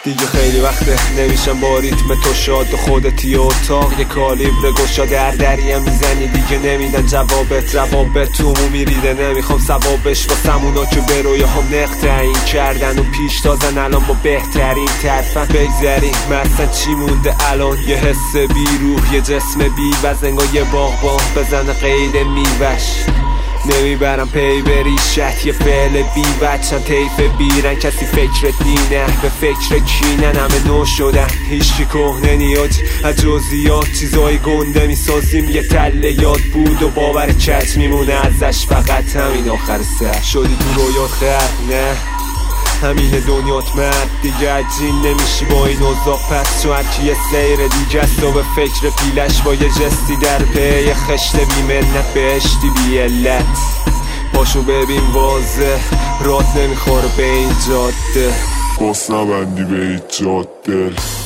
دیگه خیلی وقته نمیشم با ریتم تو شاد و خودتی اتاق یه کالیبر گشا دریم میزنی دیگه نمیدن جوابت تو عمومی ریده نمیخوام ثوابش واسمونا که برویه هم نق تعیین کردن و پیش تازن الان با بهترین طرفن بگذریم مثلا چی مونده الان یه حس بی روح یه جسم بی وزنگا یه باغبان بزنه قید میوش نمیبرم پی بریشت یه فعل بی بچن طیف بیرن کسی فکر دینه به فکر کینن همه نو شدن هیچی کهنه نیاد از جزئیات چیزای گنده میسازیم یه تله یاد بود و باور کج میمونه ازش فقط همین آخر سر شدی تو رویات خرد نه همین دنیات مرد دیگه عجین نمیشی با این اوضاع پس چون هرکی یه سیر دیگه است و به فکر پیلش با یه جستی در پی خشت بی منت بهشتی بی علت پاشو ببین واضح رات نمیخوره به این جاده باس نبندی به این جاده